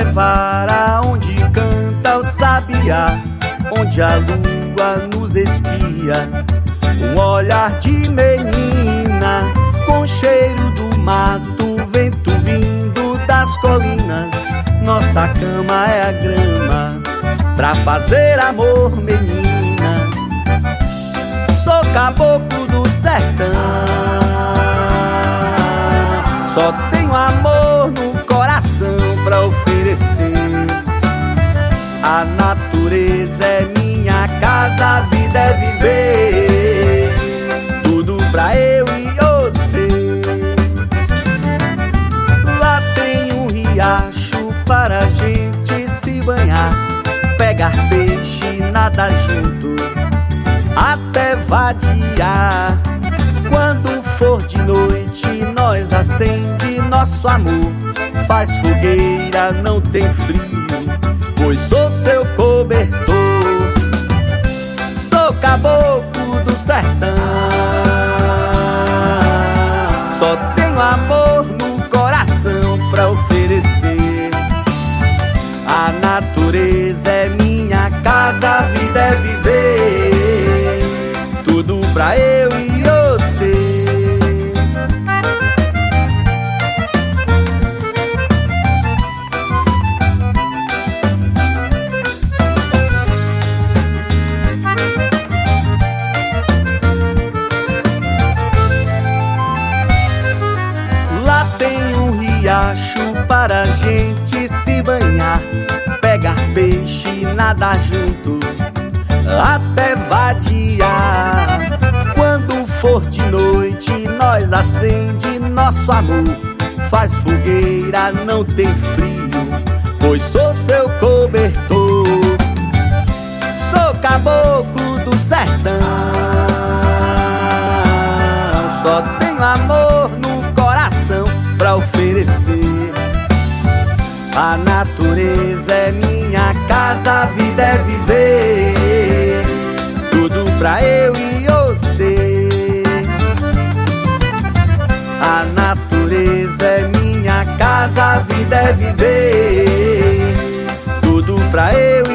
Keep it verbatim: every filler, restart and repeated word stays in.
levar aonde canta o sabiá, onde a lua nos espia. Um olhar de menina com cheiro do mato, vento vindo das colinas. Nossa cama é a grama pra fazer amor, menina. Sou caboclo do sertão, só tenho amor no coração pra oferecer. A natureza é minha casa, a vida é viver, tudo pra eu e você. Lá tem um riacho para a gente se banhar, pegar peixe, nadar junto, até vadiar. Quando for de noite, nós acende nosso amor, faz fogueira, não tem frio, pois sou seu cobertor. Sou caboclo do sertão, só tenho amor no coração pra oferecer. A natureza é minha casa, a vida é viver, tudo pra eu e você. Lá tem um riacho para a gente se banhar, pegar peixe, nadar junto, até vadiar. Quando for de noite, nós acende nosso amor, faz fogueira, não tem frio, pois sou seu cobertor. Sou caboclo do sertão, só tenho amor no coração pra oferecer. A natureza é minha casa, a vida é viver, tudo pra eu e você. A natureza é minha casa, a vida é viver, tudo pra eu